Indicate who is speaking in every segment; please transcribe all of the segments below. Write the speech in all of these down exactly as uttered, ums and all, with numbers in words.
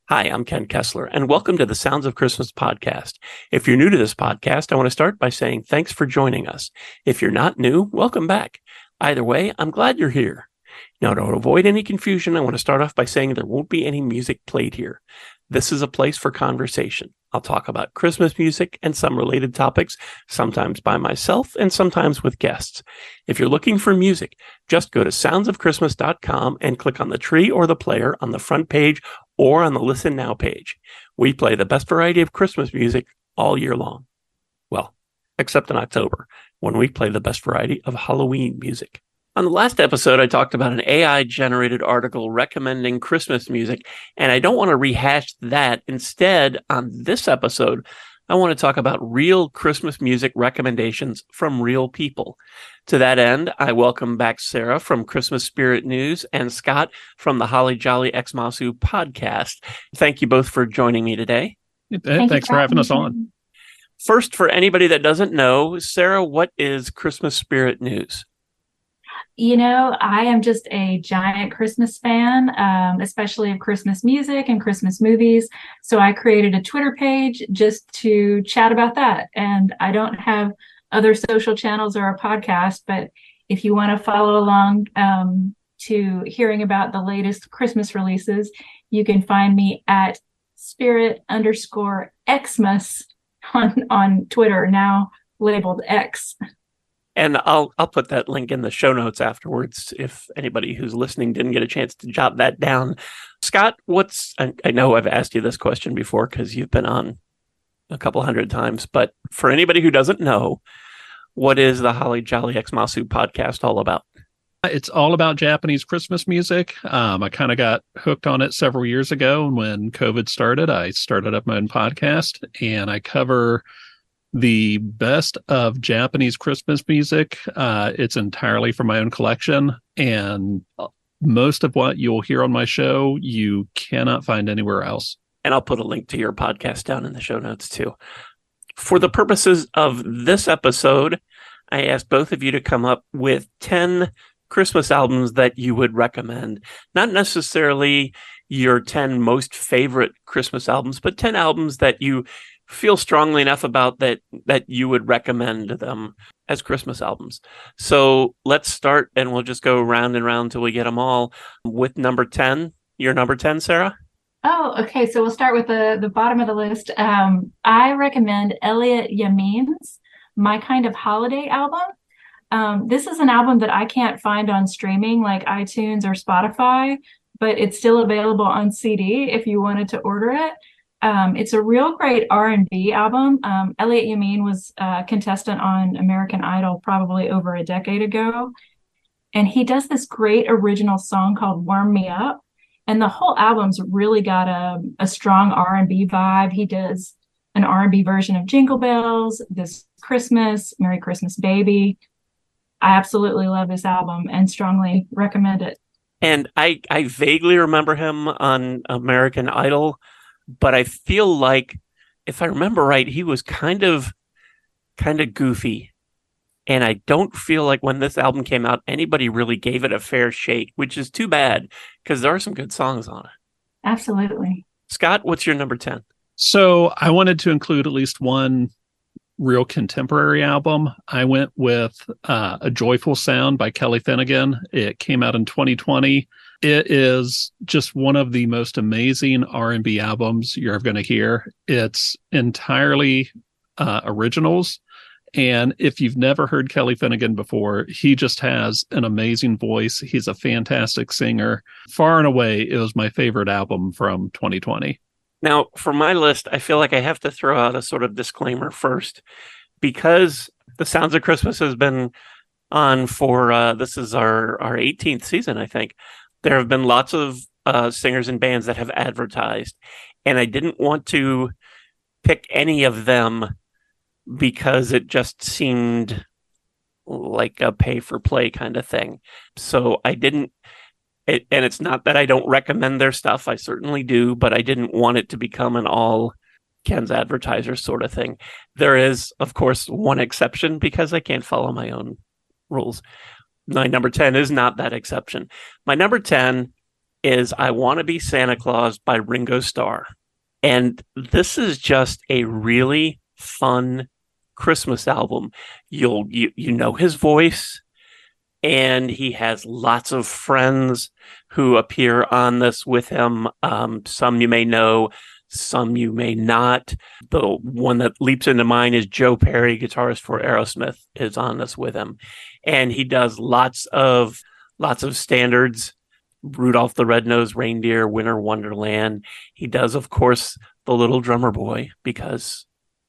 Speaker 1: Hi, I'm Ken Kessler, and welcome to the Sounds of Christmas podcast. If you're new to this podcast, I want to start by saying thanks for joining us. If you're not new, welcome back. Either way, I'm glad you're here. Now, to avoid any confusion, I want to start off by saying there won't be any music played here. This is a place for conversation. I'll talk about Christmas music and some related topics, sometimes by myself and sometimes with guests. If you're looking for music, just go to sounds of christmas dot com and click on the tree or the player on the front page or on the Listen Now page. We play the best variety of Christmas music all year long. Well, except in October, when we play the best variety of Halloween music. On the last episode, I talked about an A I-generated article recommending Christmas music, and I don't want to rehash that. Instead, on this episode, I want to talk about real Christmas music recommendations from real people. To that end, I welcome back Sarah from Christmas Spirit News and Scott from the Holly Jolly Xmasu podcast. Thank you both for joining me today.
Speaker 2: Thank Thanks for having us on.
Speaker 1: First, for anybody that doesn't know, Sarah, what is Christmas Spirit News?
Speaker 3: You know, I am just a giant Christmas fan, um, especially of Christmas music and Christmas movies. So I created a Twitter page just to chat about that. And I don't have other social channels or a podcast, but if you want to follow along um, to hearing about the latest Christmas releases, you can find me at spirit underscore Xmas on, on Twitter, now labeled X.
Speaker 1: And I'll I'll put that link in the show notes afterwards if anybody who's listening didn't get a chance to jot that down. Scott, what's I, I know I've asked you this question before because you've been on a couple hundred times, but for anybody who doesn't know, what is the Holly Jolly Xmasu podcast all about?
Speaker 2: It's all about Japanese Christmas music. Um, I kind of got hooked on it several years ago, and when COVID started, I started up my own podcast, and I cover the best of Japanese Christmas music. Uh, it's entirely from my own collection, and most of what you'll hear on my show, you cannot find anywhere else.
Speaker 1: And I'll put a link to your podcast down in the show notes too. For the purposes of this episode, I asked both of you to come up with ten Christmas albums that you would recommend. Not necessarily your ten most favorite Christmas albums, but ten albums that you feel strongly enough about that that you would recommend them as Christmas albums. So let's start, and we'll just go round and round till we get them all. With number ten, your number ten, Sarah?
Speaker 3: Oh, okay. So we'll start with the, the bottom of the list. Um, I recommend Elliot Yamin's My Kind of Holiday album. Um, this is an album that I can't find on streaming like iTunes or Spotify, but it's still available on C D if you wanted to order it. Um, it's a real great R and B album. Um, Elliot Yamin was a contestant on American Idol probably over a decade ago. And he does this great original song called Warm Me Up. And the whole album's really got a, a strong R and B vibe. He does an R and B version of Jingle Bells, This Christmas, Merry Christmas Baby. I absolutely love this album and strongly recommend it.
Speaker 1: And I, I vaguely remember him on American Idol, but I feel like, if I remember right, he was kind of kind of goofy. And I don't feel like when this album came out, anybody really gave it a fair shake, which is too bad because there are some good songs on it.
Speaker 3: Absolutely.
Speaker 1: Scott, what's your number ten?
Speaker 2: So I wanted to include at least one real contemporary album. I went with uh, A Joyful Sound by Kelly Finnegan. It came out in twenty twenty. It is just one of the most amazing R and B albums you're ever going to hear. It's entirely uh, originals. And if you've never heard Kelly Finnegan before, he just has an amazing voice. He's a fantastic singer. Far and away, it was my favorite album from twenty twenty.
Speaker 1: Now, for my list, I feel like I have to throw out a sort of disclaimer first, because The Sounds of Christmas has been on for, uh, this is our, our eighteenth season, I think. There have been lots of uh, singers and bands that have advertised, and I didn't want to pick any of them because it just seemed like a pay-for-play kind of thing. So I didn't, it, and it's not that I don't recommend their stuff. I certainly do, but I didn't want it to become an all Ken's advertiser sort of thing. There is, of course, one exception because I can't follow my own rules. My number ten is not that exception. My number ten is I Want to Be Santa Claus by Ringo Starr. And this is just a really fun Christmas album. You'll you you know his voice, and he has lots of friends who appear on this with him. Um, some you may know, some you may not. The one that leaps into mind is Joe Perry, guitarist for Aerosmith, is on this with him, and he does lots of lots of standards. Rudolph the Red-Nosed Reindeer, Winter Wonderland. He does, of course, The Little Drummer Boy, because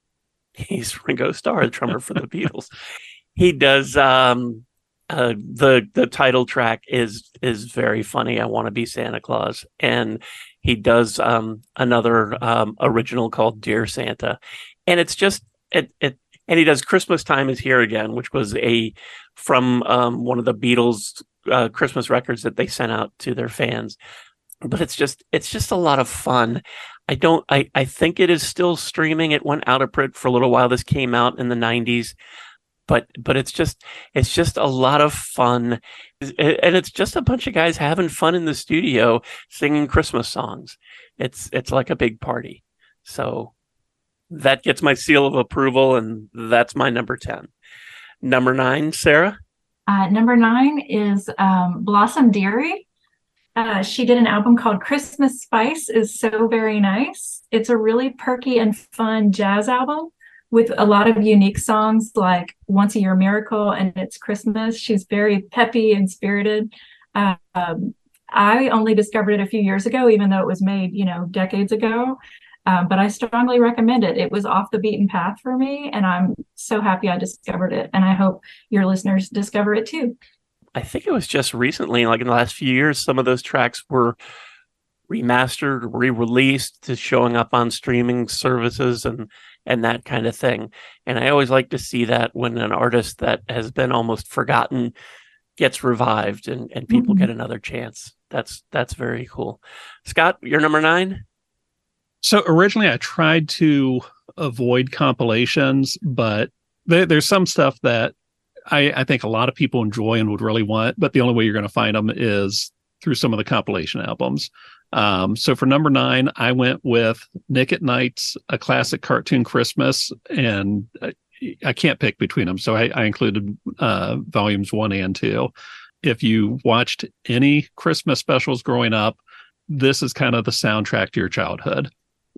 Speaker 1: he's Ringo Starr, the drummer for the Beatles. He does um, uh, the the title track is is very funny. I Want to Be Santa Claus, and he does um, another um, original called Dear Santa, and it's just it it. And he does Christmas Time Is Here Again, which was a from um, one of the Beatles uh, Christmas records that they sent out to their fans. But it's just it's just a lot of fun. I don't I, I think it is still streaming. It went out of print for a little while. This came out in the nineties. But but it's just it's just a lot of fun. And it's just a bunch of guys having fun in the studio singing Christmas songs. It's it's like a big party. So that gets my seal of approval, and that's my number ten. Number nine, Sarah?
Speaker 3: Uh, number nine is um, Blossom Dearie. Uh, she did an album called Christmas Spice is So Very Nice. It's a really perky and fun jazz album with a lot of unique songs like Once a Year Miracle and It's Christmas. She's very peppy and spirited. Uh, um, I only discovered it a few years ago, even though it was made, you know, decades ago. Um, but I strongly recommend it. It was off the beaten path for me, and I'm so happy I discovered it. And I hope your listeners discover it too.
Speaker 1: I think it was just recently, like in the last few years, some of those tracks were remastered, re-released, to showing up on streaming services and and that kind of thing. And I always like to see that when an artist that has been almost forgotten gets revived and, and people mm-hmm. get another chance. That's that's very cool. Scott, you're number nine?
Speaker 2: So originally I tried to avoid compilations, but there, there's some stuff that I, I think a lot of people enjoy and would really want, but the only way you're going to find them is through some of the compilation albums. Um, so for number nine, I went with Nick at Night's A Classic Cartoon Christmas, and I, I can't pick between them. So I, I included uh, volumes one and two. If you watched any Christmas specials growing up, this is kind of the soundtrack to your childhood.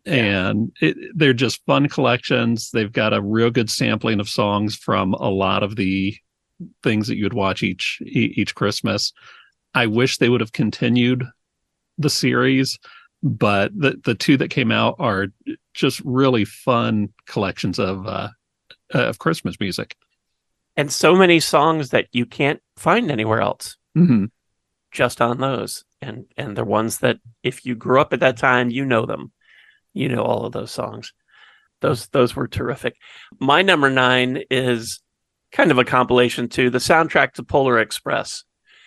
Speaker 2: And it, they're just fun collections. They've got a real good sampling of songs from a lot of the things that you would watch each each Christmas. I wish they would have continued the series, but the, the two that came out are just really fun collections of uh, of Christmas music.
Speaker 1: And so many songs that you can't find anywhere else,
Speaker 2: mm-hmm.
Speaker 1: just on those. And, and they're ones that if you grew up at that time, you know them. You know all of those songs. Those those were terrific. My number nine is kind of a compilation too, the soundtrack to Polar Express.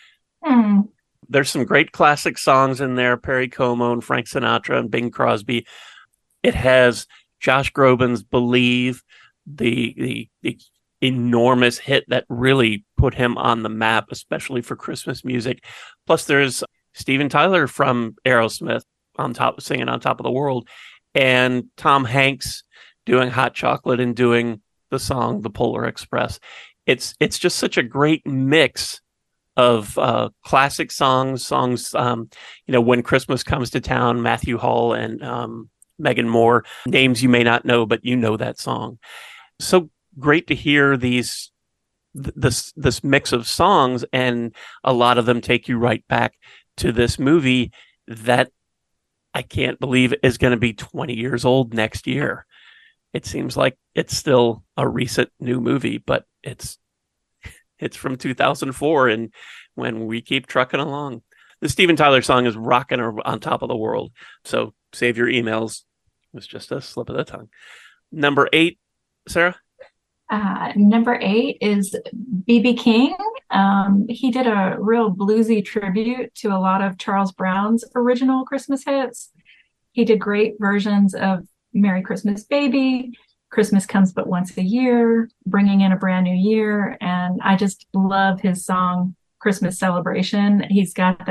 Speaker 3: Mm.
Speaker 1: There's some great classic songs in there, Perry Como and Frank Sinatra and Bing Crosby. It has Josh Groban's Believe, the, the, the enormous hit that really put him on the map, especially for Christmas music. Plus there's Steven Tyler from Aerosmith on top, singing On Top of the World, and Tom Hanks doing Hot Chocolate and doing the song The Polar Express. It's it's just such a great mix of uh, classic songs, songs, um, you know, When Christmas Comes to Town, Matthew Hall and um, Megan Moore, names you may not know, but you know that song. So great to hear these th- this this mix of songs, and a lot of them take you right back to this movie that I can't believe is going to be twenty years old next year. It seems like it's still a recent new movie, but it's it's from two thousand four, and when we keep trucking along. The Steven Tyler song is rocking On Top of the World, so save your emails. It was just a slip of the tongue. Number eight, Sarah?
Speaker 3: Uh, number eight is B B King. Um, he did a real bluesy tribute to a lot of Charles Brown's original Christmas hits. He did great versions of Merry Christmas Baby, Christmas Comes But Once a Year, Bringing in a Brand New Year. And I just love his song, Christmas Celebration. He's got that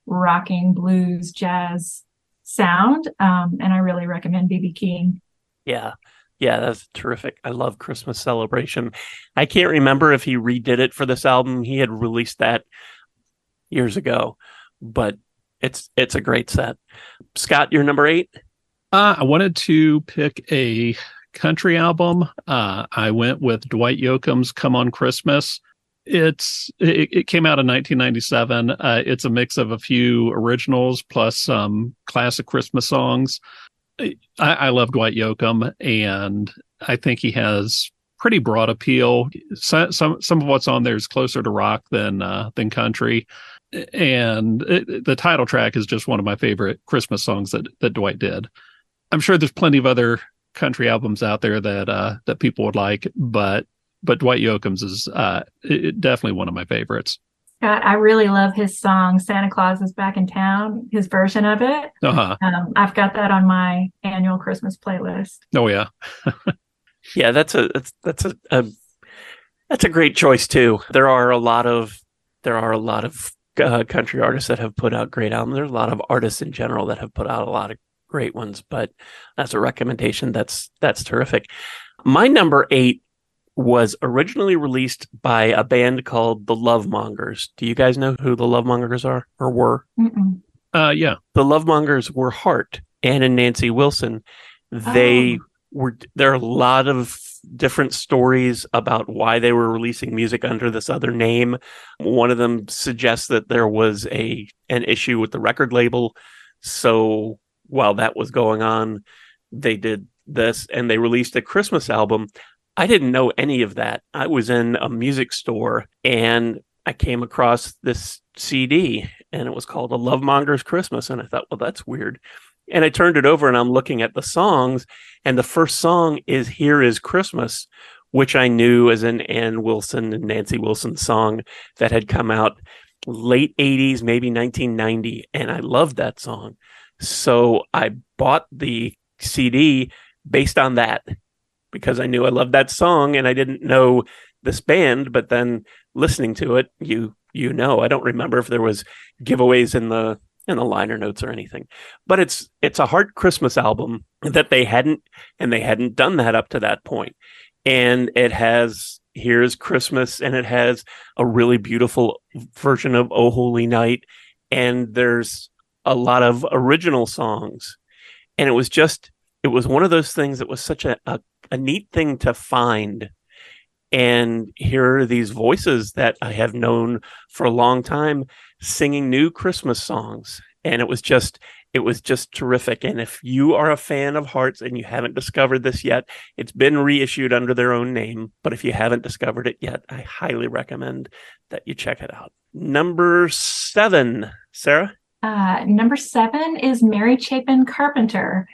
Speaker 3: rocking blues, jazz sound. Um, and I really recommend B B King.
Speaker 1: Yeah. Yeah, that's terrific. I love Christmas Celebration. I can't remember if he redid it for this album. He had released that years ago, but it's it's a great set. Scott, you're number eight?
Speaker 2: Uh, I wanted to pick a country album. Uh, I went with Dwight Yoakam's Come on Christmas. It's it, it came out in nineteen ninety-seven. Uh, it's a mix of a few originals plus some classic Christmas songs. I, I love Dwight Yoakam, and I think he has pretty broad appeal. Some some some of what's on there is closer to rock than uh, than country, and it, the title track is just one of my favorite Christmas songs that that Dwight did. I'm sure there's plenty of other country albums out there that uh, that people would like, but but Dwight Yoakam's is uh, it, definitely one of my favorites.
Speaker 3: Scott, I really love his song "Santa Claus is Back in Town." His version of it.
Speaker 2: Uh-huh.
Speaker 3: Um, I've got that on my annual Christmas playlist.
Speaker 2: Oh yeah,
Speaker 1: yeah. That's a that's that's a, a that's a great choice too. There are a lot of there are a lot of uh, country artists that have put out great albums. There's a lot of artists in general that have put out a lot of great ones. But that's a recommendation. That's that's terrific. My number eight was originally released by a band called the Lovemongers. Do you guys know who the Lovemongers are or were?
Speaker 3: Mm-mm.
Speaker 2: uh, yeah.
Speaker 1: The Lovemongers were Hart, Ann and Nancy Wilson. They oh. were, there are a lot of different stories about why they were releasing music under this other name. One of them suggests that there was a, an issue with the record label. So while that was going on, they did this and they released a Christmas album. I didn't know any of that. I was in a music store and I came across this C D and it was called A Lovemonger's Christmas. And I thought, well, that's weird. And I turned it over and I'm looking at the songs, and the first song is Here Is Christmas, which I knew as an Ann Wilson and Nancy Wilson song that had come out late eighties, maybe nineteen ninety. And I loved that song. So I bought the C D based on that, because I knew I loved that song and I didn't know this band. But then listening to it, you you know, I don't remember if there was giveaways in the in the liner notes or anything. But it's it's a Heart Christmas album that they hadn't and they hadn't done that up to that point. And it has Here's Christmas, and it has a really beautiful version of Oh Holy Night, and there's a lot of original songs. And it was just it was one of those things that was such a, a a neat thing to find. And here are these voices that I have known for a long time singing new Christmas songs. And it was just, it was just terrific. And if you are a fan of Hearts and you haven't discovered this yet, it's been reissued under their own name. But if you haven't discovered it yet, I highly recommend that you check it out. Number seven, Sarah?
Speaker 3: Uh, number seven is Mary Chapin Carpenter.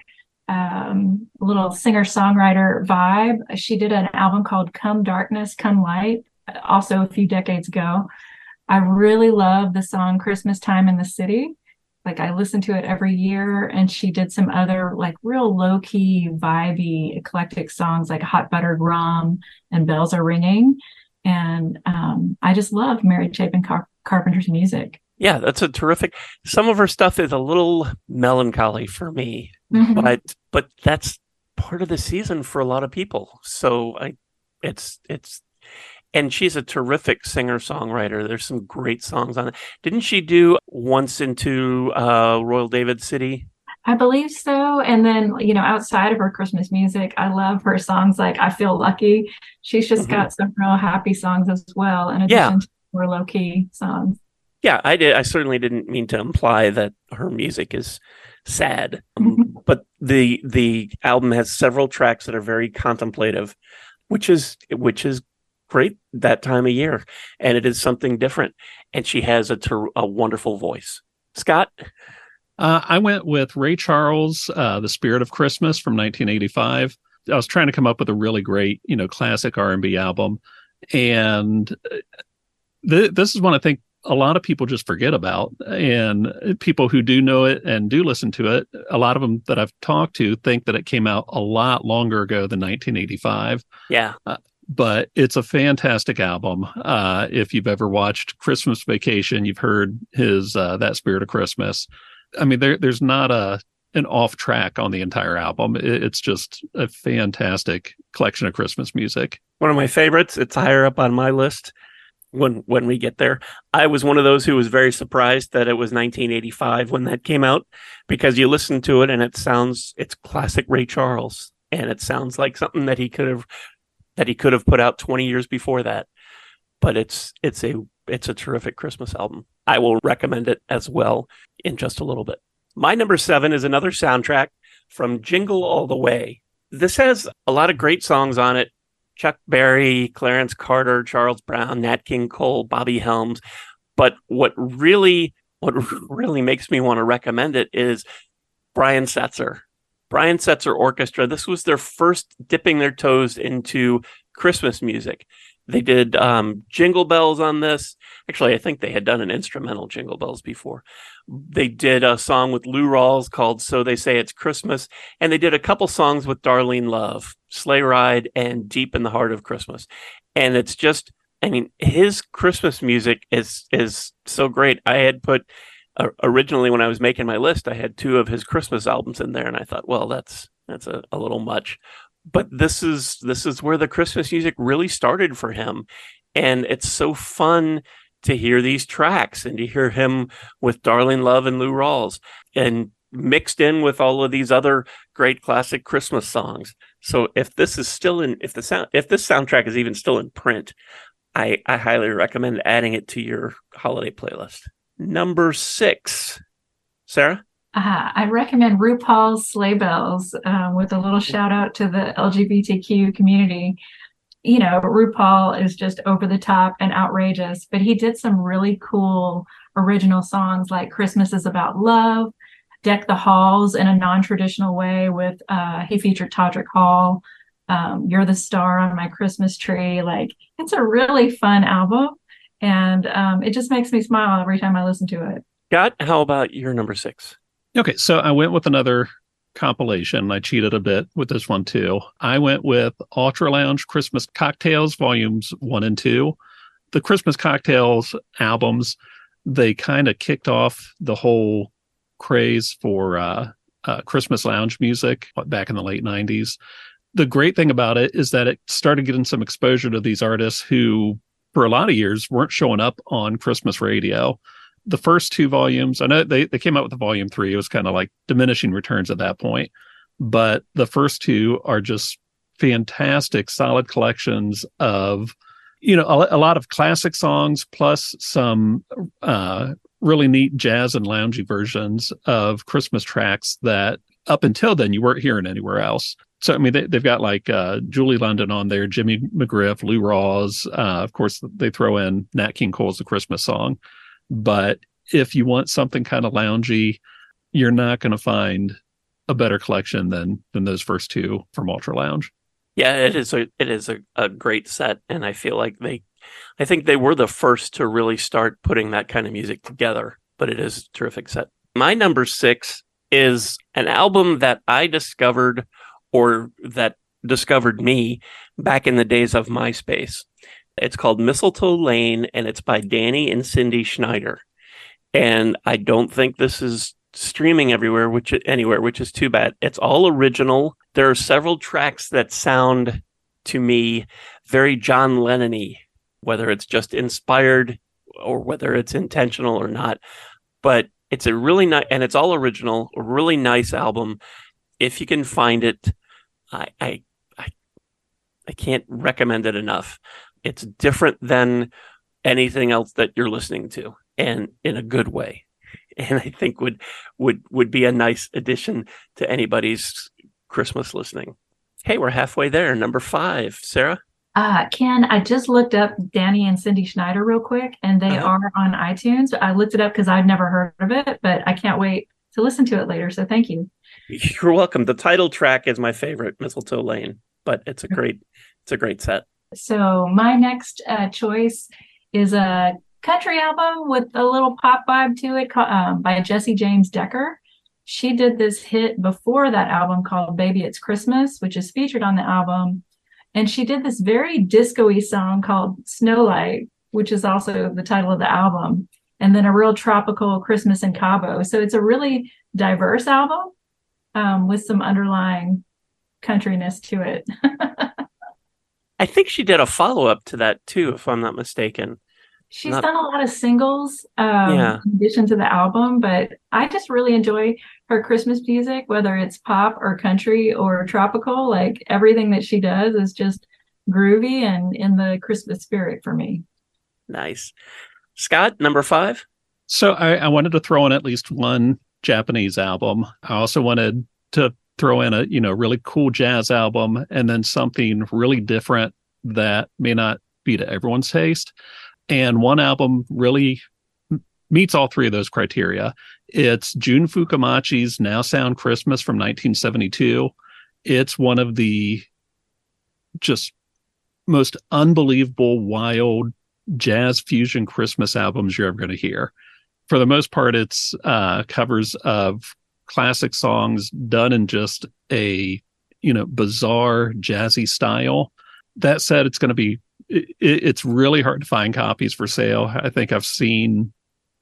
Speaker 3: Um, a little singer-songwriter vibe. She did an album called Come Darkness, Come Light, also a few decades ago. I really love the song Christmas Time in the City. Like, I listen to it every year. And she did some other like real low-key, vibey, eclectic songs like Hot Buttered Rum and Bells Are Ringing. And um, I just love Mary Chapin Car- Carpenter's music.
Speaker 1: Yeah, that's a terrific. Some of her stuff is a little melancholy for me, mm-hmm. but but that's part of the season for a lot of people. So I, it's it's, and she's a terrific singer songwriter. There's some great songs on it. Didn't she do Once Into uh, Royal David City?
Speaker 3: I believe so. And then, you know, outside of her Christmas music, I love her songs like I Feel Lucky. She's just mm-hmm. got some real happy songs as well, in addition yeah. to more low key songs.
Speaker 1: Yeah, I did. I certainly didn't mean to imply that her music is sad, um, but the the album has several tracks that are very contemplative, which is which is great that time of year, and it is something different. And she has a ter- a wonderful voice. Scott,
Speaker 2: uh, I went with Ray Charles, uh, "The Spirit of Christmas" from nineteen eighty-five. I was trying to come up with a really great, you know, classic R and B album, and th- this is one I think a lot of people just forget about, and people who do know it and do listen to it, a lot of them that I've talked to think that it came out a lot longer ago than nineteen eighty-five.
Speaker 1: Yeah.
Speaker 2: Uh, but it's a fantastic album. Uh, if you've ever watched Christmas Vacation, you've heard his uh, That Spirit of Christmas. I mean, there, there's not a an off track on the entire album. It, it's just a fantastic collection of Christmas music.
Speaker 1: One of my favorites. It's higher up on my list when when we get there. I was one of those who was very surprised that it was nineteen eighty-five when that came out, because you listen to it and it sounds, it's classic Ray Charles, and it sounds like something that he could have that he could have put out twenty years before that. But it's it's a it's a terrific Christmas album. I will recommend it as well in just a little bit. My number seven is another soundtrack from Jingle All the Way. This has a lot of great songs on it. Chuck Berry, Clarence Carter, Charles Brown, Nat King Cole, Bobby Helms. But what really, what really makes me want to recommend it is Brian Setzer. Brian Setzer Orchestra. This was their first dipping their toes into Christmas music. They did um, Jingle Bells on this. Actually, I think they had done an instrumental Jingle Bells before. They did a song with Lou Rawls called So They Say It's Christmas. And they did a couple songs with Darlene Love, Sleigh Ride and Deep in the Heart of Christmas. And it's just, I mean, his Christmas music is is so great. I had put, uh, originally when I was making my list, I had two of his Christmas albums in there. And I thought, well, that's that's a, a little much. But this is this is where the Christmas music really started for him. And it's so fun to hear these tracks and to hear him with Darlene Love and Lou Rawls, and mixed in with all of these other great classic Christmas songs. So if this is still in, if the sound, if this soundtrack is even still in print, I, I highly recommend adding it to your holiday playlist. Number six, Sarah?
Speaker 3: Uh, I recommend RuPaul's Sleigh Bells, uh, with a little shout out to the L G B T Q community. You know, RuPaul is just over the top and outrageous, but he did some really cool original songs like Christmas is About Love, Deck the Halls in a non-traditional way with, uh, he featured Todrick Hall, um, You're the Star on My Christmas Tree. Like, it's a really fun album, and um, it just makes me smile every time I listen to it.
Speaker 1: Scott, how about your number six?
Speaker 2: Okay, so I went with another compilation. I cheated a bit with this one too. I went with Ultra Lounge Christmas Cocktails Volumes one and two. The Christmas Cocktails albums, they kind of kicked off the whole craze for uh, uh, Christmas lounge music back in the late nineties. The great thing about it is that it started getting some exposure to these artists who, for a lot of years, weren't showing up on Christmas radio. The first two volumes, I know they, they came out with the volume three. It was kind of like diminishing returns at that point. But the first two are just fantastic, solid collections of, you know, a, a lot of classic songs, plus some uh, really neat jazz and loungy versions of Christmas tracks that up until then you weren't hearing anywhere else. So, I mean, they, they've got like uh, Julie London on there, Jimmy McGriff, Lou Rawls. Uh, of course, they throw in Nat King Cole's The Christmas Song. But if you want something kind of loungy, you're not going to find a better collection than than those first two from Ultra Lounge.
Speaker 1: Yeah, it is a it is a, a great set, and I feel like they, I think they were the first to really start putting that kind of music together. But it is a terrific set. My number six is an album that I discovered, or that discovered me, back in the days of MySpace. It's called Mistletoe Lane, and it's by Danny and Cindy Schneider. And I don't think this is streaming everywhere, which anywhere, which is too bad. It's all original. There are several tracks that sound to me very John Lennon-y, whether it's just inspired or whether it's intentional or not. But it's a really nice, and it's all original, a really nice album. If you can find it, I I I, I can't recommend it enough. It's different than anything else that you're listening to, and in a good way. And I think would would would be a nice addition to anybody's Christmas listening. Hey, we're halfway there. Number five, Sarah?
Speaker 3: Uh, Ken, I just looked up Danny and Cindy Schneider real quick, and they uh-huh. are on iTunes. I looked it up because I've never heard of it, but I can't wait to listen to it later. So thank you.
Speaker 1: You're welcome. The title track is my favorite, Mistletoe Lane, but it's a great it's a great set.
Speaker 3: So my next uh, choice is a country album with a little pop vibe to it, um, by Jessie James Decker. She did this hit before that album called Baby It's Christmas, which is featured on the album. And she did this very disco-y song called Snowlight, which is also the title of the album. And then a real tropical Christmas in Cabo. So it's a really diverse album um, with some underlying countryness to it.
Speaker 1: I think she did a follow-up to that too, if I'm not mistaken.
Speaker 3: She's
Speaker 1: not...
Speaker 3: done a lot of singles um,
Speaker 1: yeah.
Speaker 3: in addition to the album, but I just really enjoy her Christmas music, whether it's pop or country or tropical. Like everything that she does is just groovy and in the Christmas spirit for me.
Speaker 1: Nice. Scott, number five?
Speaker 2: So I, I wanted to throw in at least one Japanese album. I also wanted to throw in a, you know, really cool jazz album and then something really different that may not be to everyone's taste. And one album really meets all three of those criteria. It's Jun Fukamachi's Now Sound Christmas from nineteen seventy-two. It's one of the just most unbelievable, wild jazz fusion Christmas albums you're ever going to hear. For the most part, it's uh, covers of classic songs done in just a, you know, bizarre jazzy style. That said, it's going to be, it, it's really hard to find copies for sale. I think I've seen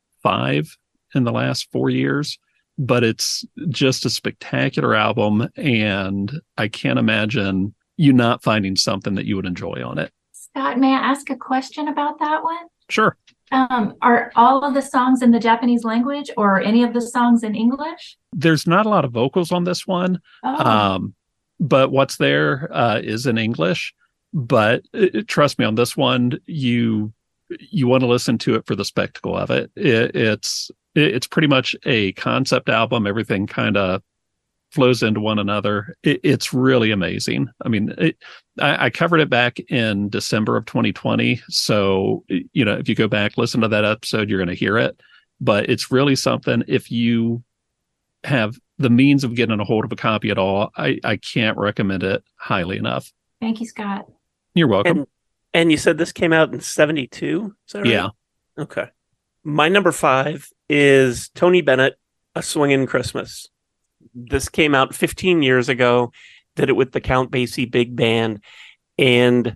Speaker 2: five in the last four years, but it's just a spectacular album. And I can't imagine you not finding something that you would enjoy on it.
Speaker 3: Scott, may I ask a question about that one?
Speaker 2: Sure.
Speaker 3: Um, are all of the songs in the Japanese language or any of the songs in English?
Speaker 2: There's not a lot of vocals on this one,
Speaker 3: oh.
Speaker 2: um, but what's there uh, is in English. But uh, trust me, on this one, you you want to listen to it for the spectacle of it. it it's it, it's pretty much a concept album. Everything kind of flows into one another. It, it's really amazing. I mean, it, I, I covered it back in December of twenty twenty. So, you know, if you go back, listen to that episode, you're going to hear it. But it's really something. If you have the means of getting a hold of a copy at all, I, I can't recommend it highly enough.
Speaker 3: Thank you, Scott.
Speaker 2: You're welcome.
Speaker 1: And, and you said this came out in seventy-two? Is that right?
Speaker 2: Yeah.
Speaker 1: Okay. My number five is Tony Bennett, A Swingin' Christmas. This came out fifteen years ago, did it with the Count Basie Big Band. And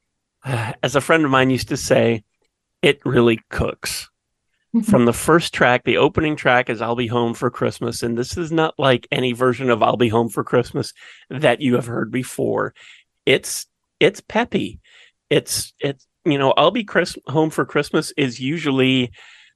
Speaker 1: uh, as a friend of mine used to say, it really cooks. From the first track, the opening track is I'll Be Home for Christmas. And this is not like any version of I'll Be Home for Christmas that you have heard before. It's it's peppy. It's, it's you know, I'll Be Chris- Home for Christmas is usually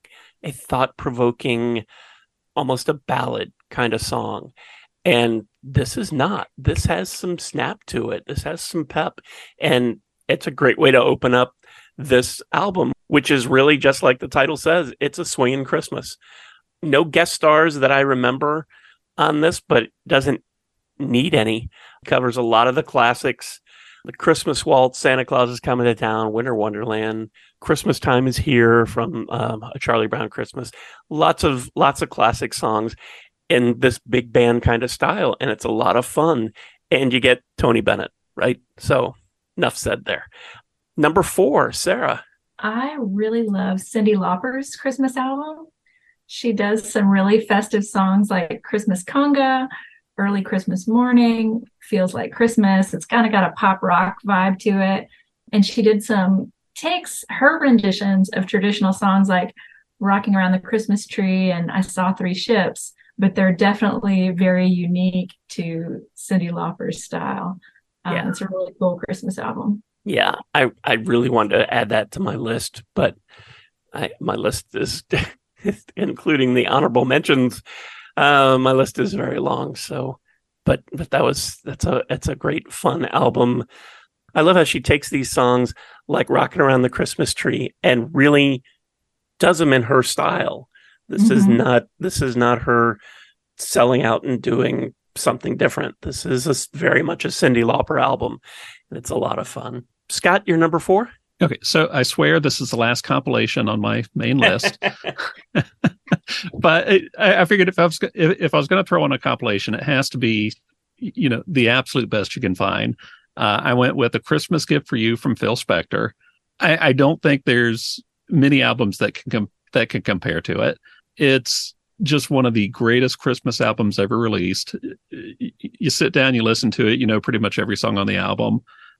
Speaker 1: a thought-provoking, almost a ballad kind of song. And this is not. This has some snap to it. This has some pep. And it's a great way to open up this album, which is really just like the title says, it's a swinging Christmas. No guest stars that I remember on this, but it doesn't need any. It covers a lot of the classics. The Christmas Waltz, Santa Claus is Coming to Town, Winter Wonderland, Christmas Time is Here from um, A Charlie Brown Christmas. Lots of lots of classic songs in this big band kind of style, and it's a lot of fun. And you get Tony Bennett, right? So enough said there. Number four, Sarah.
Speaker 3: I really love Cyndi Lauper's Christmas album. She does some really festive songs like Christmas Conga, Early Christmas Morning, Feels Like Christmas. It's kind of got a pop rock vibe to it. And she did some, takes her renditions of traditional songs like Rocking Around the Christmas Tree and I Saw Three Ships, but they're definitely very unique to Cyndi Lauper's style. Um, yeah. It's a really cool Christmas album.
Speaker 1: Yeah, I, I really wanted to add that to my list, but I, my list is, including the honorable mentions, uh, my list is very long. So, but but that was that's a that's a great fun album. I love how she takes these songs like Rocking Around the Christmas Tree and really does them in her style. This mm-hmm. is not this is not her selling out and doing something different. This is a, very much a Cyndi Lauper album, and it's a lot of fun. Scott, you're number four?
Speaker 2: Okay, so I swear this is the last compilation on my main list. But it, I, I figured if I was if, if I was going to throw on a compilation, it has to be, you know, the absolute best you can find. Uh, I went with A Christmas Gift for You from Phil Spector. I, I don't think there's many albums that can com- that can compare to it. It's just one of the greatest Christmas albums ever released. You sit down, you listen to it, you know pretty much every song on the album.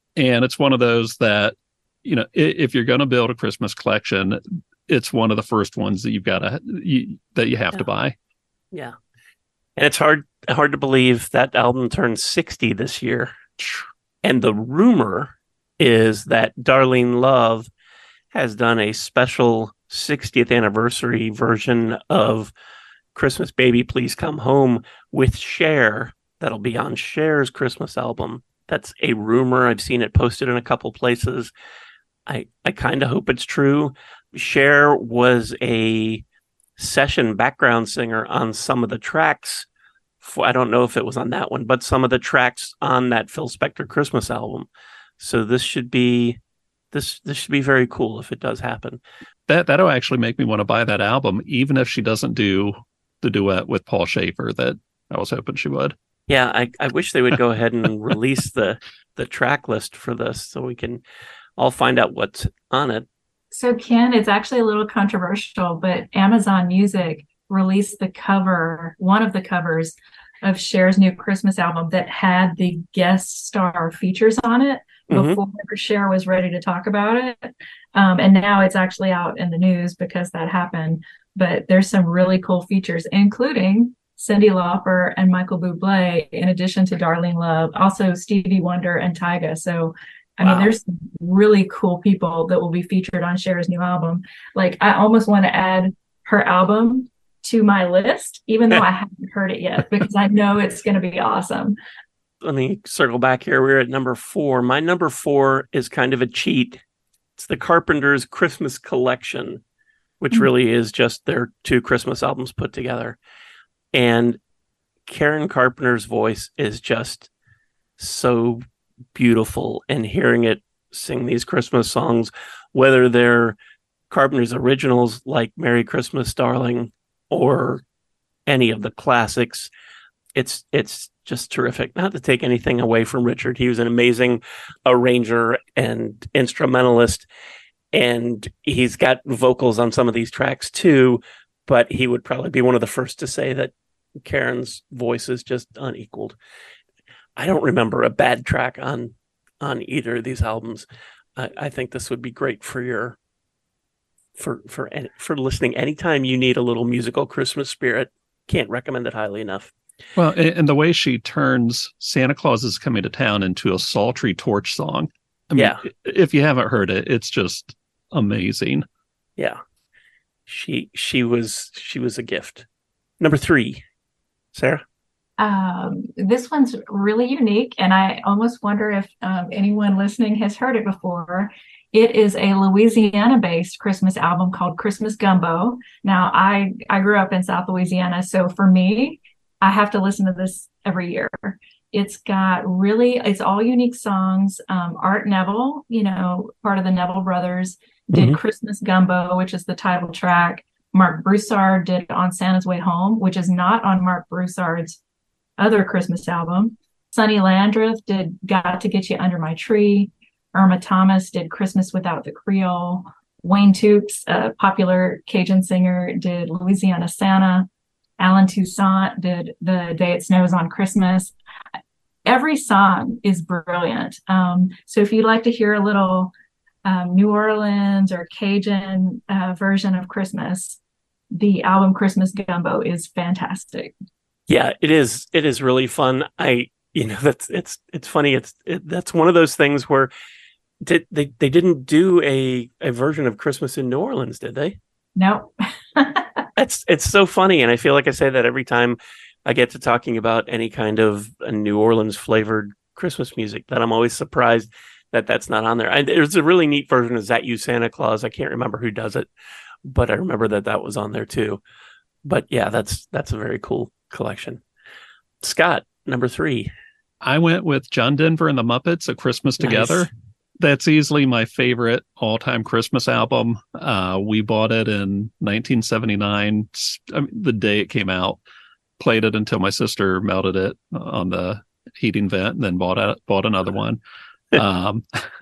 Speaker 2: And it's one of those that, you know, if you're going to build a Christmas collection, it's one of the first ones that you've got to, you, that you have
Speaker 1: yeah.
Speaker 2: to buy.
Speaker 1: Yeah. And it's hard, hard to believe that album turned sixty this year. And the rumor is that Darlene Love has done a special sixtieth anniversary version of Christmas Baby Please Come Home with Cher. That'll be on Cher's Christmas album. That's a rumor. I've seen it posted in a couple places. I, I kind of hope it's true. Cher was a session background singer on some of the tracks. For, I don't know if it was on that one, but some of the tracks on that Phil Spector Christmas album. So this should be this this should be very cool if it does happen.
Speaker 2: That that'll actually make me want to buy that album, even if she doesn't do the duet with Paul Schaefer that I was hoping she would.
Speaker 1: Yeah, I, I wish they would go ahead and release the the track list for this so we can all find out what's on it.
Speaker 3: So Ken, it's actually a little controversial, but Amazon Music released the cover, one of the covers of Cher's new Christmas album that had the guest star features on it before mm-hmm. Cher was ready to talk about it. Um, and now it's actually out in the news because that happened. But there's some really cool features, including Cyndi Lauper and Michael Bublé, in addition to Darlene Love, also Stevie Wonder and Tyga. So, I wow. mean, there's some really cool people that will be featured on Cher's new album. Like, I almost want to add her album to my list, even though I haven't heard it yet, because I know it's going to be awesome.
Speaker 1: Let me circle back here. We're at number four. My number four is kind of a cheat. It's the Carpenters Christmas Collection, which mm-hmm. really is just their two Christmas albums put together. And Karen Carpenter's voice is just so beautiful. And hearing it sing these Christmas songs, whether they're Carpenter's originals like Merry Christmas, Darling, or any of the classics, it's it's just terrific. Not to take anything away from Richard. He was an amazing arranger and instrumentalist, and he's got vocals on some of these tracks too, but he would probably be one of the first to say that Karen's voice is just unequaled. I don't remember a bad track on on either of these albums. I, I think this would be great for your for for for listening anytime you need a little musical Christmas spirit. Can't recommend it highly enough.
Speaker 2: Well, and the way she turns Santa Claus is Coming to Town into a sultry torch song. I mean, yeah. If you haven't heard it, it's just amazing.
Speaker 1: Yeah. She she was she was a gift. Number three, Sarah?
Speaker 3: Um, this one's really unique, and I almost wonder if um, anyone listening has heard it before. It is a Louisiana-based Christmas album called Christmas Gumbo. Now, I, I grew up in South Louisiana, so for me, I have to listen to this every year. It's got really, it's all unique songs. Um, Art Neville, you know, part of the Neville Brothers, did mm-hmm. Christmas Gumbo, which is the title track. Mark Broussard did On Santa's Way Home, which is not on Mark Broussard's other Christmas album. Sonny Landreth did Got to Get You Under My Tree. Irma Thomas did Christmas Without the Creole. Wayne Toups, a popular Cajun singer, did Louisiana Santa. Alan Toussaint did The Day It Snows on Christmas. Every song is brilliant. Um, so if you'd like to hear a little um, New Orleans or Cajun uh, version of Christmas, the album Christmas Gumbo is fantastic.
Speaker 1: Yeah, it is. It is really fun. I, you know, that's it's it's funny. It's it, that's one of those things where did they they didn't do a a version of Christmas in New Orleans, did they?
Speaker 3: No.
Speaker 1: It's it's so funny, and I feel like I say that every time I get to talking about any kind of a New Orleans flavored Christmas music, that I'm always surprised that that's not on there. And there's a really neat version of That You Santa Claus. I can't remember who does it, but I remember that that was on there too. But yeah, that's that's a very cool collection. Scott, number three.
Speaker 2: I went with John Denver and the Muppets, A Christmas
Speaker 1: Nice.
Speaker 2: Together. That's easily my favorite all-time Christmas album. Uh, we bought it in nineteen seventy-nine, I mean, the day it came out. Played it until my sister melted it on the heating vent, and then bought a, bought another one. um,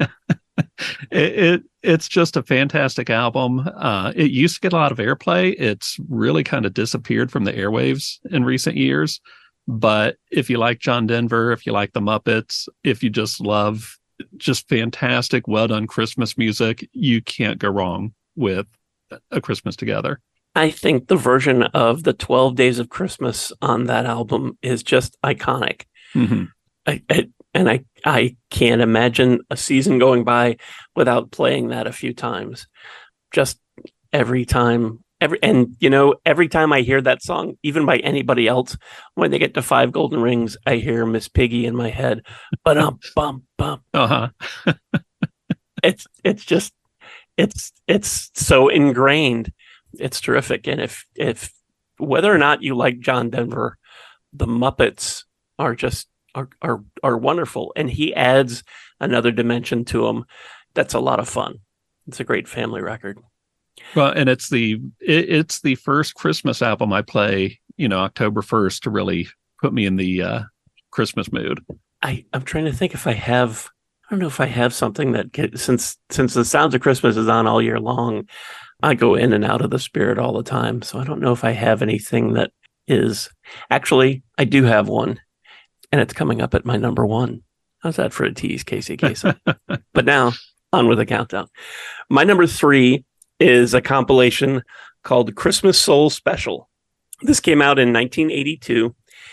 Speaker 2: it, it it's just a fantastic album. Uh, it used to get a lot of airplay. It's really kind of disappeared from the airwaves in recent years. But if you like John Denver, if you like the Muppets, if you just love just fantastic, well done Christmas music. You can't go wrong with A Christmas Together.
Speaker 1: I think the version of the twelve Days of Christmas on that album is just iconic.
Speaker 2: Mm-hmm.
Speaker 1: I, I, and I, I can't imagine a season going by without playing that a few times. Just every time, every and you know, every time I hear that song, even by anybody else, when they get to Five Golden Rings, I hear Miss Piggy in my head. But um, bum bum.
Speaker 2: Uh huh.
Speaker 1: it's it's just it's it's so ingrained. It's terrific. And if if whether or not you like John Denver, the Muppets are just are are are wonderful, and he adds another dimension to them. That's a lot of fun. It's a great family record.
Speaker 2: Well, and it's the it, it's the first Christmas album I play, you know, October first to really put me in the uh, Christmas mood.
Speaker 1: I I'm trying to think if I have. I don't know if I have something that get, since since the Sounds of Christmas is on all year long, I go in and out of the spirit all the time. So I don't know if I have anything that is actually. I do have one, and it's coming up at my number one. How's that for a tease, Casey Kasem? But now on with the countdown. My number three is a compilation called Christmas Soul Special. This came out in nineteen eighty-two,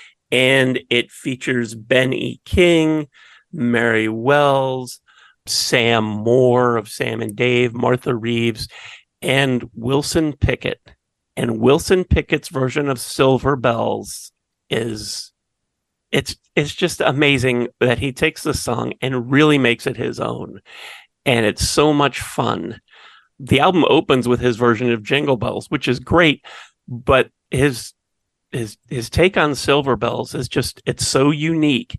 Speaker 1: and it features Ben E. King, Mary Wells, Sam Moore of Sam and Dave, Martha Reeves, and Wilson Pickett. And Wilson Pickett's version of Silver Bells is it's it's just amazing that he takes the song and really makes it his own. And it's so much fun. The album opens with his version of Jingle Bells, which is great, but his his his take on Silver Bells is just it's so unique.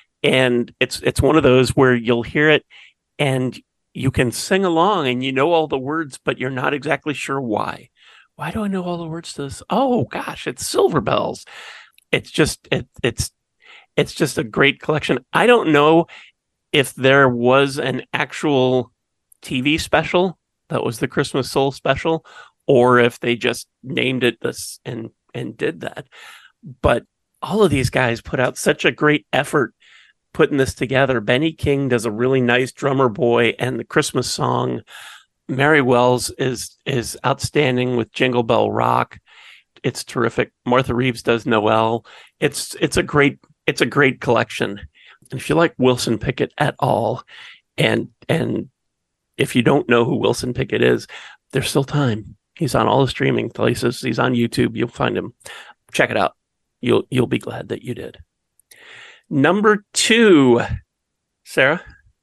Speaker 1: And it's it's one of those where you'll hear it and you can sing along and you know all the words, but you're not exactly sure why. Why do I know all the words to this? Oh gosh, it's Silver Bells. It's just it it's it's just a great collection. I don't know if there was an actual T V special that was the Christmas Soul Special, or if they just named it this and and did that. But all of these guys put out such a great effort putting this together. Benny King does a really nice drummer boy and the Christmas song. Mary Wells is is outstanding with Jingle Bell Rock. It's terrific. Martha Reeves does Noel. It's it's a great it's a great collection. And if you like Wilson Pickett at all, and and if you don't know who Wilson Pickett is, there's still time. He's on all the streaming places. He's on YouTube. You'll find him. Check it out. You'll you'll be glad that you did. Number two, Sarah.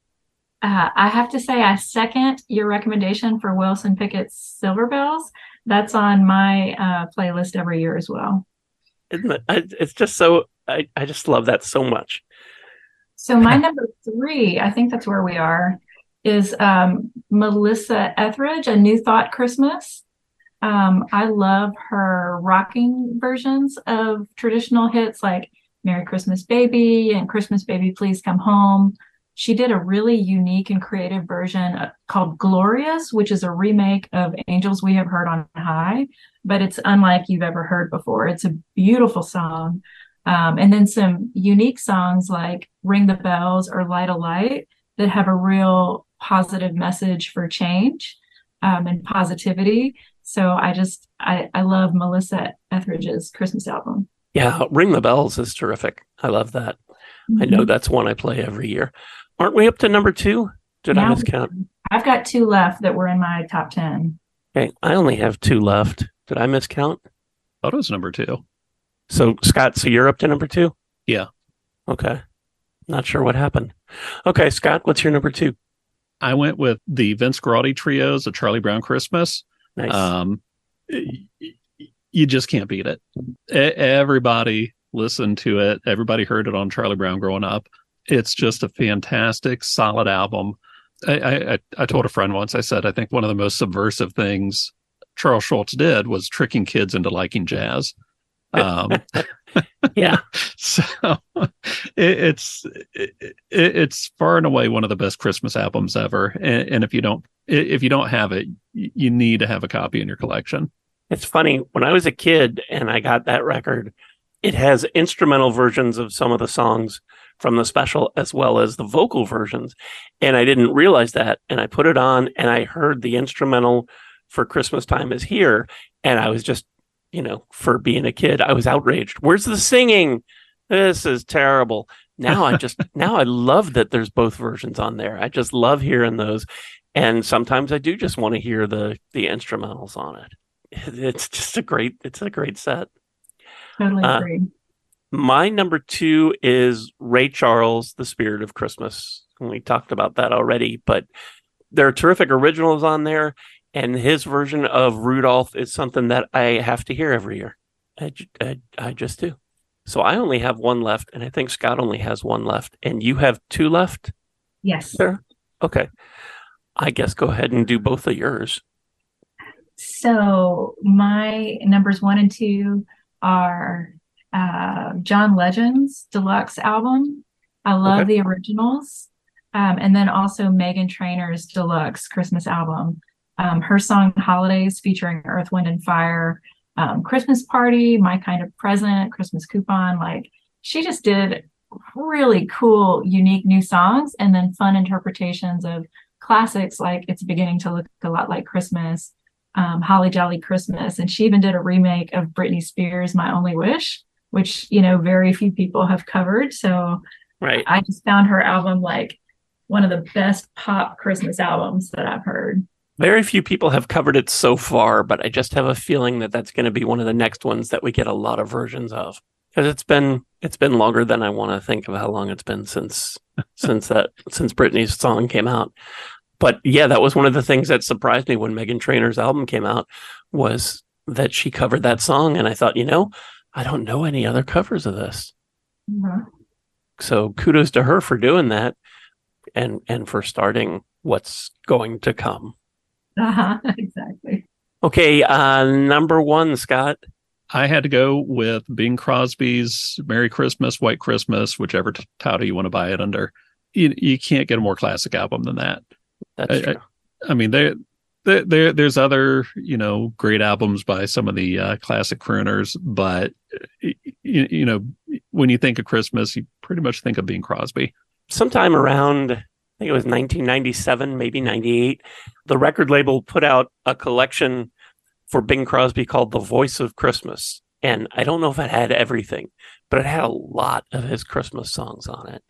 Speaker 3: Uh, I have to say, I second your recommendation for Wilson Pickett's Silver Bells. That's on my uh, playlist every year as well.
Speaker 1: Isn't it? I, it's just so, I, I just love that so much.
Speaker 3: So my number three, I think that's where we are, is um, Melissa Etheridge, A New Thought Christmas. Um, I love her rocking versions of traditional hits like Merry Christmas Baby and Christmas Baby Please Come Home. She did a really unique and creative version called Glorious, which is a remake of Angels We Have Heard on High, but it's unlike you've ever heard before. It's a beautiful song. Um, and then some unique songs like Ring the Bells or Light a Light that have a real positive message for change um, and positivity. So I just, I, I love Melissa Etheridge's Christmas album.
Speaker 1: Yeah, Ring the Bells is terrific. I love that. Mm-hmm. I know that's one I play every year. Aren't we up to number two? Did now, I miscount?
Speaker 3: I've got two left that were in my top ten.
Speaker 1: Okay, I only have two left. Did I miscount?
Speaker 2: I thought it was number two.
Speaker 1: So, Scott, so you're up to number two?
Speaker 2: Yeah.
Speaker 1: Okay. Not sure what happened. Okay, Scott, what's your number two?
Speaker 2: I went with the Vince Guaraldi Trios, A Charlie Brown Christmas.
Speaker 1: Nice.
Speaker 2: Um, you just can't beat it. Everybody listened to it. Everybody heard it on Charlie Brown growing up. It's just a fantastic, solid album. I, I, I told a friend once, I said, I think one of the most subversive things Charles Schultz did was tricking kids into liking jazz. Um,
Speaker 1: yeah.
Speaker 2: So it, it's it, it's far and away one of the best Christmas albums ever. And, and if you don't if you don't have it, you need to have a copy in your collection.
Speaker 1: It's funny, when I was a kid and I got that record, it has instrumental versions of some of the songs from the special as well as the vocal versions. And I didn't realize that. And I put it on and I heard the instrumental for Christmas Time Is Here. And I was just, you know, for being a kid, I was outraged. Where's the singing? This is terrible. Now I just, now I love that there's both versions on there. I just love hearing those. And sometimes I do just want to hear the, the instrumentals on it. It's just a great, it's a great set.
Speaker 3: Totally
Speaker 1: Uh,
Speaker 3: agree.
Speaker 1: My number two is Ray Charles, The Spirit of Christmas. And we talked about that already, but there are terrific originals on there. And his version of Rudolph is something that I have to hear every year. I, I, I just do. So I only have one left, and I think Scott only has one left, and you have two left?
Speaker 3: Yes.
Speaker 1: There? Okay. I guess go ahead and do both of yours.
Speaker 3: So my numbers one and two are uh, John Legend's deluxe album. I love
Speaker 1: Okay.
Speaker 3: the originals. Um, and then also Meghan Trainor's deluxe Christmas album. Um, her song Holidays featuring Earth, Wind and Fire, um, Christmas Party, My Kind of Present, Christmas Coupon. Like she just did really cool, unique new songs and then fun interpretations of classics like It's Beginning to Look a Lot Like Christmas, um, Holly Jolly Christmas. And she even did a remake of Britney Spears' My Only Wish, which, you know, very few people have covered. So
Speaker 1: Right.
Speaker 3: I just found her album like one of the best pop Christmas albums that I've heard.
Speaker 1: Very few people have covered it so far, but I just have a feeling that that's going to be one of the next ones that we get a lot of versions of. Because it's been it's been longer than I want to think of how long it's been since since that since Britney's song came out. But yeah, that was one of the things that surprised me when Meghan Trainor's album came out was that she covered that song, and I thought, you know, I don't know any other covers of this.
Speaker 3: Mhm.
Speaker 1: So kudos to her for doing that, and and for starting what's going to come.
Speaker 3: Uh-huh, exactly.
Speaker 1: Okay, uh, number one, Scott.
Speaker 2: I had to go with Bing Crosby's Merry Christmas, White Christmas, whichever t- title you want to buy it under. You, you can't get a more classic album than that.
Speaker 1: That's
Speaker 2: I,
Speaker 1: true.
Speaker 2: I, I mean, there, there, there, there's other, you know, great albums by some of the uh, classic crooners, but you, you know, when you think of Christmas, you pretty much think of Bing Crosby.
Speaker 1: Sometime around, I think it was nineteen ninety-seven, maybe ninety-eight, the record label put out a collection for Bing Crosby called The Voice of Christmas. And I don't know if it had everything, but it had a lot of his Christmas songs on it.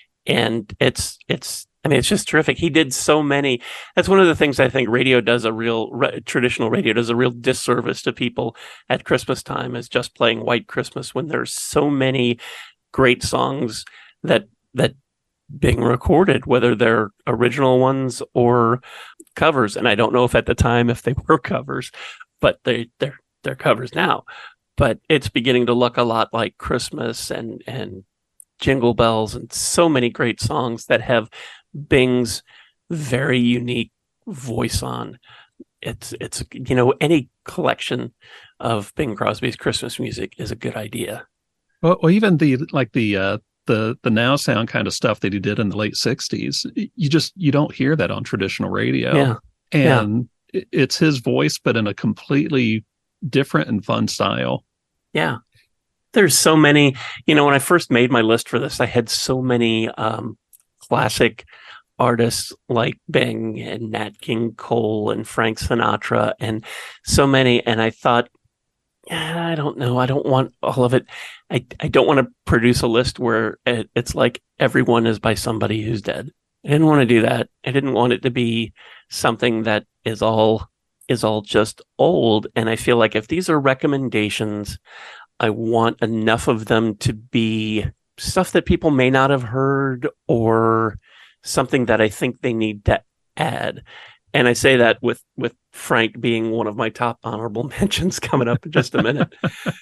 Speaker 1: And it's, it's, I mean, it's just terrific. He did so many. That's one of the things I think radio does a real, re, traditional radio does a real disservice to people at Christmas time, is just playing White Christmas when there's so many great songs that, that Bing recorded, whether they're original ones or covers. And I don't know if at the time, if they were covers, but they, they're, they're covers now. But it's beginning to look a lot like Christmas and, and Jingle Bells and so many great songs that have Bing's very unique voice on. It's, it's, you know, any collection of Bing Crosby's Christmas music is a good idea.
Speaker 2: Well, well even the, like the, uh, the, the now sound kind of stuff that he did in the late sixties, you just, you don't hear that on traditional radio.
Speaker 1: Yeah.
Speaker 2: And yeah. It's his voice, but in a completely different and fun style.
Speaker 1: Yeah. There's so many, you know, when I first made my list for this, I had so many um, classic artists like Bing and Nat King Cole and Frank Sinatra and so many. And I thought, yeah, I don't know. I don't want all of it. I, I don't want to produce a list where it, it's like everyone is by somebody who's dead. I didn't want to do that. I didn't want it to be something that is all is all just old. And I feel like if these are recommendations, I want enough of them to be stuff that people may not have heard or something that I think they need to add. And I say that with, with Frank being one of my top honorable mentions coming up in just a minute.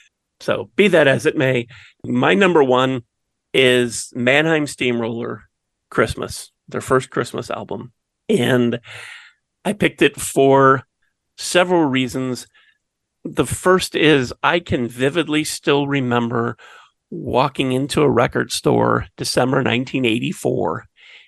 Speaker 1: So be that as it may, my number one is Mannheim Steamroller Christmas, their first Christmas album. And I picked it for several reasons. The first is I can vividly still remember walking into a record store December nineteen eighty-four,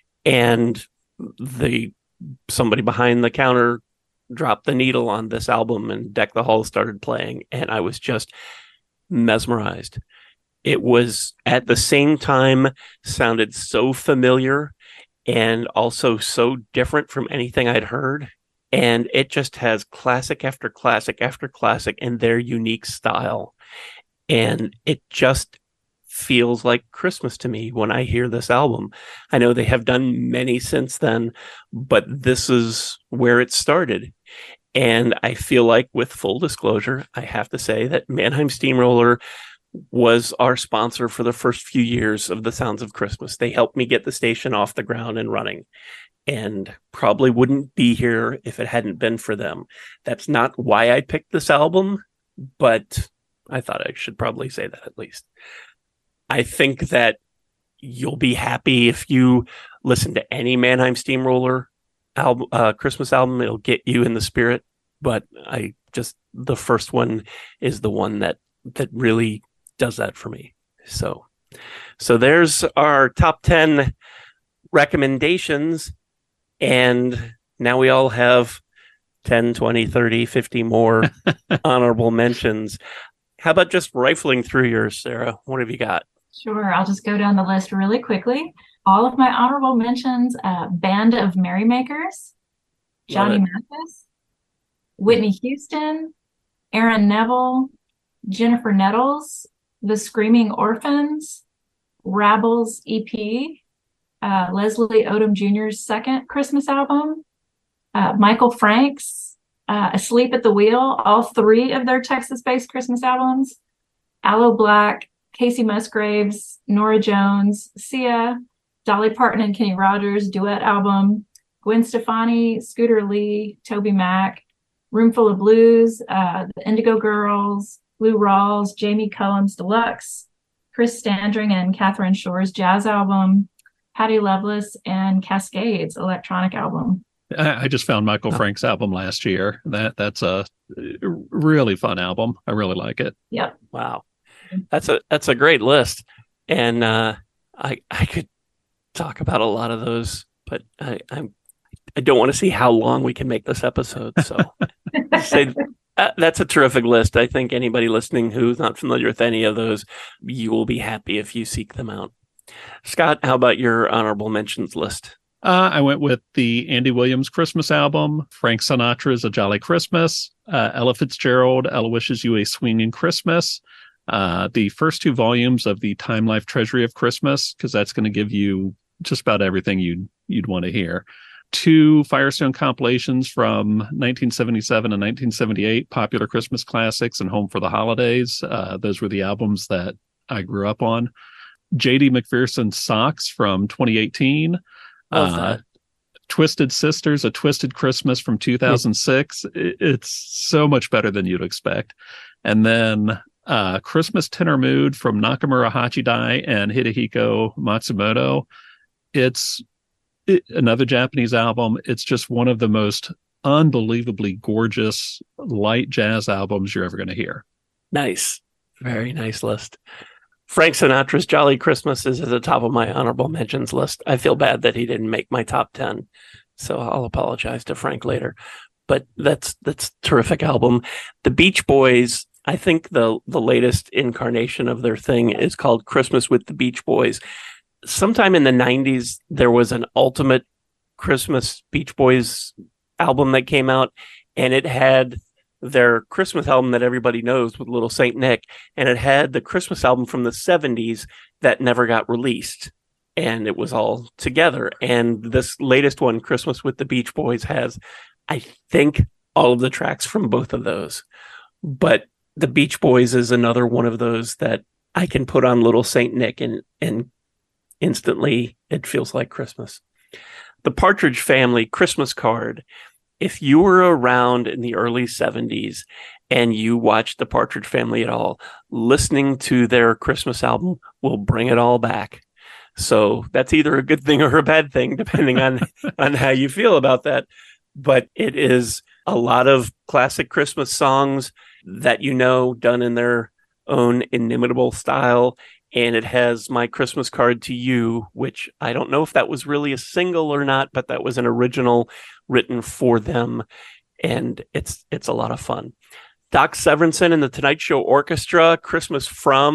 Speaker 1: and the somebody behind the counter dropped the needle on this album and Deck the Halls started playing, and I was just mesmerized. it was at the same time sounded so familiar and also so different from anything I'd heard. And it just has classic after classic after classic in their unique style. And it just feels like Christmas to me when I hear this album. I know they have done many since then, but this is where it started. And I feel like, with full disclosure, I have to say that Mannheim Steamroller was our sponsor for the first few years of the Sounds of Christmas. They helped me get the station off the ground and running, and probably wouldn't be here if it hadn't been for them. That's not why I picked this album, but I thought I should probably say that at least. I think that you'll be happy if you listen to any Mannheim Steamroller album, uh, Christmas album. It'll get you in the spirit. But I just, the first one is the one that, that really does that for me. So, so there's our top ten recommendations. And now we all have ten, twenty, thirty, fifty more honorable mentions. How about just rifling through yours, Sarah? What have you got?
Speaker 3: Sure. I'll just go down the list really quickly. All of my honorable mentions, uh, Band of Merrymakers, Johnny Mathis, Whitney Houston, Aaron Neville, Jennifer Nettles, The Screaming Orphans, Rabbles E P, uh, Leslie Odom Junior's second Christmas album, uh, Michael Franks, uh, Asleep at the Wheel, all three of their Texas-based Christmas albums, Aloe Black, Casey Musgraves, Norah Jones, Sia, Dolly Parton and Kenny Rogers duet album, Gwen Stefani, Scooter Lee, Toby Mac, Roomful of Blues, uh, the Indigo Girls, Lou Rawls, Jamie Cullum's Deluxe, Chris Standring and Catherine Shore's jazz album, Patty Loveless and Cascades electronic album.
Speaker 2: I, I just found Michael oh. Frank's album last year. That that's a really fun album. I really like it.
Speaker 3: Yep.
Speaker 1: Wow. That's a that's a great list, and uh, I I could talk about a lot of those, but I I'm, I don't want to see how long we can make this episode. So say, uh, that's a terrific list. I think anybody listening who's not familiar with any of those, you will be happy if you seek them out. Scott, how about your honorable mentions list?
Speaker 2: Uh, I went with the Andy Williams Christmas album, Frank Sinatra's A Jolly Christmas, uh, Ella Fitzgerald, Ella Wishes You a Swinging Christmas. Uh, the first two volumes of the Time Life Treasury of Christmas, because that's going to give you just about everything you'd, you'd want to hear. Two Firestone compilations from nineteen seventy-seven and nineteen seventy-eight, Popular Christmas Classics and Home for the Holidays. Uh, those were the albums that I grew up on. J D McPherson's Socks from twenty eighteen. Uh, Twisted Sisters, A Twisted Christmas from two thousand six. It, it's so much better than you'd expect. And then Uh, Christmas Tenor Mood from Nakamura Hachidai and Hidehiko Matsumoto. It's it, another Japanese album. It's just one of the most unbelievably gorgeous light jazz albums you're ever going to hear.
Speaker 1: Nice. Very nice list. Frank Sinatra's Jolly Christmas is at the top of my honorable mentions list. I feel bad that he didn't make my top ten, so I'll apologize to Frank later. But that's that's a terrific album. The Beach Boys, I think the the latest incarnation of their thing is called Christmas with the Beach Boys. Sometime in the nineties, there was an ultimate Christmas Beach Boys album that came out, and it had their Christmas album that everybody knows with Little Saint Nick, and it had the Christmas album from the seventies that never got released, and it was all together. And this latest one, Christmas with the Beach Boys, has, I think, all of the tracks from both of those. But the Beach Boys is another one of those that I can put on Little Saint Nick and, and instantly it feels like Christmas. The Partridge Family Christmas Card. If you were around in the early seventies and you watched the Partridge Family at all, listening to their Christmas album will bring it all back. So that's either a good thing or a bad thing, depending on, on how you feel about that. But it is a lot of classic Christmas songs that you know, done in their own inimitable style. And it has My Christmas Card to You, which I don't know if that was really a single or not, but that was an original written for them. And it's it's a lot of fun. Doc Severinsen and the Tonight Show Orchestra, Christmas from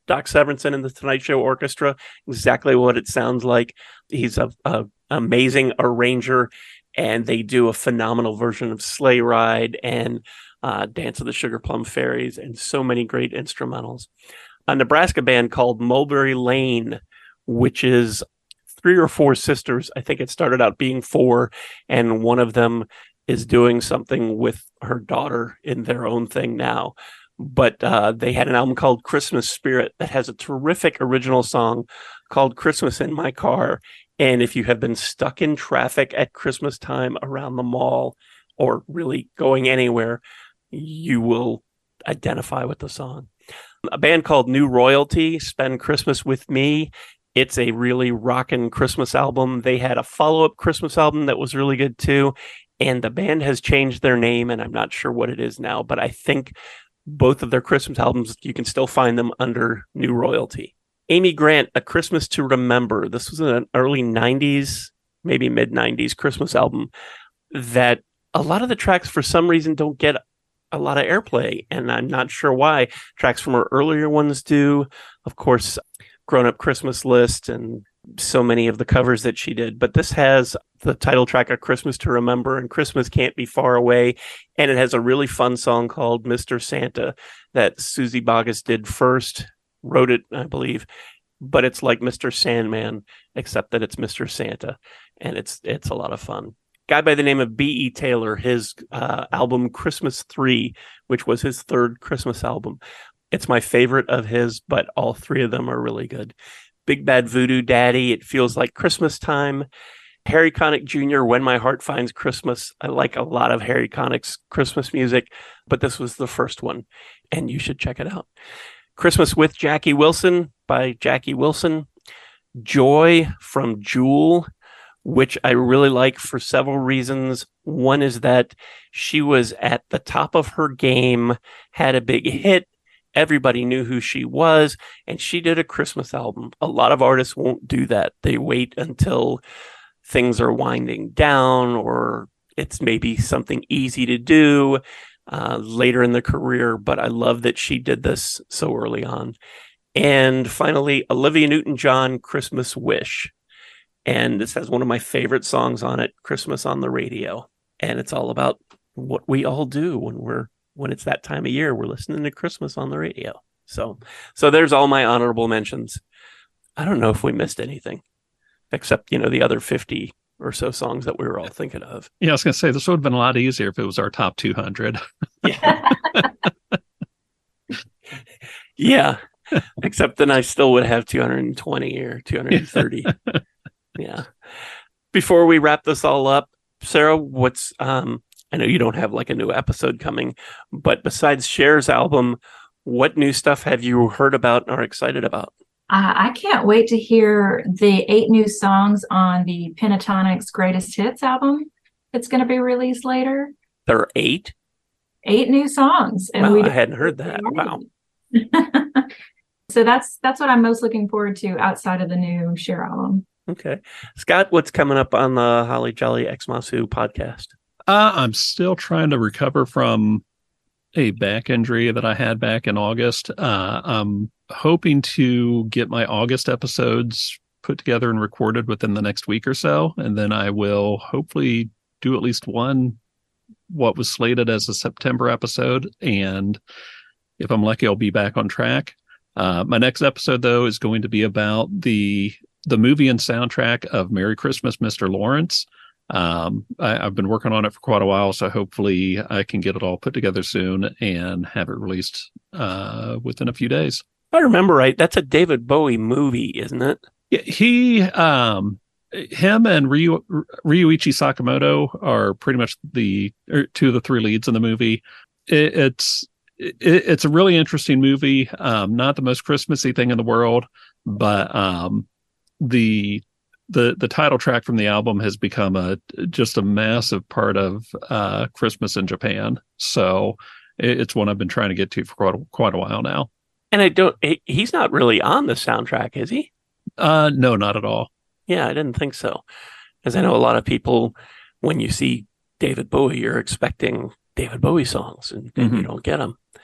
Speaker 1: Doc Severinsen and the Tonight Show Orchestra, exactly what it sounds like. He's a, a amazing arranger, and they do a phenomenal version of Sleigh Ride and uh, Dance of the Sugar Plum Fairies, and so many great instrumentals. A Nebraska band called Mulberry Lane, which is three or four sisters. I think it started out being four, and one of them is doing something with her daughter in their own thing now. But uh, they had an album called Christmas Spirit that has a terrific original song called Christmas in My Car. And if you have been stuck in traffic at Christmas time around the mall or really going anywhere, you will identify with the song. A band called New Royalty, Spend Christmas With Me. It's a really rockin' Christmas album. They had a follow-up Christmas album that was really good too. And the band has changed their name, and I'm not sure what it is now, but I think both of their Christmas albums, you can still find them under New Royalty. Amy Grant, A Christmas to Remember. This was an early nineties, maybe mid nineties Christmas album that a lot of the tracks for some reason don't get a lot of airplay, and I'm not sure why. Tracks from her earlier ones do. Of course, Grown Up Christmas List and so many of the covers that she did. But this has the title track, A Christmas to Remember, and Christmas Can't Be Far Away. And it has a really fun song called Mister Santa that Susie Boggess did first, wrote it, I believe. But it's like Mister Sandman, except that it's Mister Santa. And it's it's a lot of fun. Guy by the name of B E. Taylor, his uh, album Christmas three, which was his third Christmas album. It's my favorite of his, but all three of them are really good. Big Bad Voodoo Daddy, It Feels Like Christmas Time. Harry Connick Junior, When My Heart Finds Christmas. I like a lot of Harry Connick's Christmas music, but this was the first one, and you should check it out. Christmas with Jackie Wilson by Jackie Wilson. Joy from Jewel, which I really like for several reasons. One is that she was at the top of her game, had a big hit. Everybody knew who she was, and she did a Christmas album. A lot of artists won't do that. They wait until things are winding down, or it's maybe something easy to do uh, later in the career. But I love that she did this so early on. And finally, Olivia Newton-John, Christmas Wish. And this has one of my favorite songs on it, Christmas on the Radio. And it's all about what we all do when we're when it's that time of year. We're listening to Christmas on the radio. So, so there's all my honorable mentions. I don't know if we missed anything, except, you know, the other fifty or so songs that we were all thinking of.
Speaker 2: Yeah, I was going to say, this would have been a lot easier if it was our top two hundred.
Speaker 1: Yeah. Yeah. Except then I still would have two hundred twenty or two hundred thirty. Yeah. Before we wrap this all up, Sarah, what's, um, I know you don't have like a new episode coming, but besides Cher's album, what new stuff have you heard about and are excited about?
Speaker 3: Uh, I can't wait to hear the eight new songs on the Pentatonix Greatest Hits album. It's going to be released later.
Speaker 1: There are eight?
Speaker 3: Eight new songs.
Speaker 1: And wow, we I hadn't heard that. Wow.
Speaker 3: So that's that's what I'm most looking forward to outside of the new Cher album.
Speaker 1: Okay. Scott, what's coming up on the Holly Jolly Xmasu podcast?
Speaker 2: Uh, I'm still trying to recover from a back injury that I had back in August. Uh, I'm hoping to get my August episodes put together and recorded within the next week or so. And then I will hopefully do at least one, what was slated as a September episode. And if I'm lucky, I'll be back on track. Uh, my next episode, though, is going to be about the the movie and soundtrack of Merry Christmas, Mister Lawrence. Um, I, I've been working on it for quite a while, so hopefully I can get it all put together soon and have it released uh, within a few days.
Speaker 1: If I remember right, that's a David Bowie movie, isn't it?
Speaker 2: Yeah, he, um, him and Ryu, Ryuichi Sakamoto are pretty much the er, two of the three leads in the movie. It, it's it, it's a really interesting movie. Um, not the most Christmassy thing in the world, but um, the the the title track from the album has become a just a massive part of uh, Christmas in Japan. So it, it's one I've been trying to get to for quite a, quite a while now.
Speaker 1: And I don't. He, he's not really on the soundtrack, is he?
Speaker 2: Uh, no, not at all.
Speaker 1: Yeah, I didn't think so. Because I know a lot of people, when you see David Bowie, you're expecting David Bowie songs, and, and mm-hmm. you don't get them.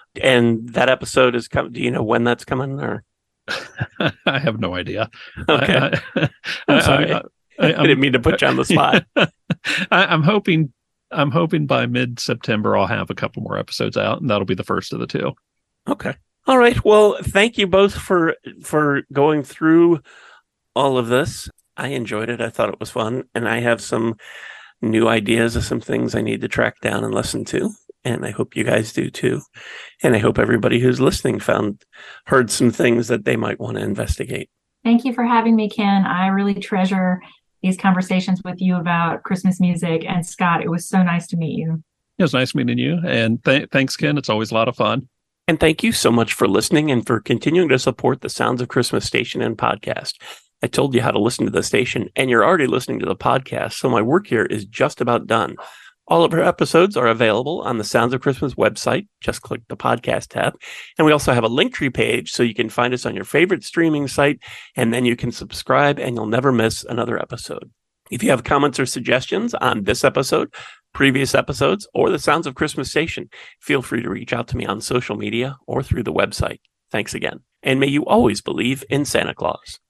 Speaker 1: And that episode is coming. Do you know when that's coming? Or
Speaker 2: I have no idea.
Speaker 1: Okay.
Speaker 2: I, I,
Speaker 1: I'm sorry.
Speaker 2: I,
Speaker 1: I, I didn't mean to put you on the spot.
Speaker 2: I, I'm hoping. I'm hoping by mid-September I'll have a couple more episodes out, and that'll be the first of the two.
Speaker 1: Okay. All right. Well, thank you both for for going through all of this. I enjoyed it. I thought it was fun, and I have some new ideas of some things I need to track down and listen to. And I hope you guys do too. And I hope everybody who's listening found, heard some things that they might want to investigate.
Speaker 3: Thank you for having me, Ken. I really treasure these conversations with you about Christmas music. And Scott, it was so nice to meet you.
Speaker 2: It was nice meeting you. And th- thanks, Ken. It's always a lot of fun.
Speaker 1: And thank you so much for listening and for continuing to support the Sounds of Christmas station and podcast. I told you how to listen to the station, and you're already listening to the podcast. So my work here is just about done. All of our episodes are available on the Sounds of Christmas website. Just click the podcast tab. And we also have a Linktree page so you can find us on your favorite streaming site, and then you can subscribe and you'll never miss another episode. If you have comments or suggestions on this episode, previous episodes, or the Sounds of Christmas station, feel free to reach out to me on social media or through the website. Thanks again. And may you always believe in Santa Claus.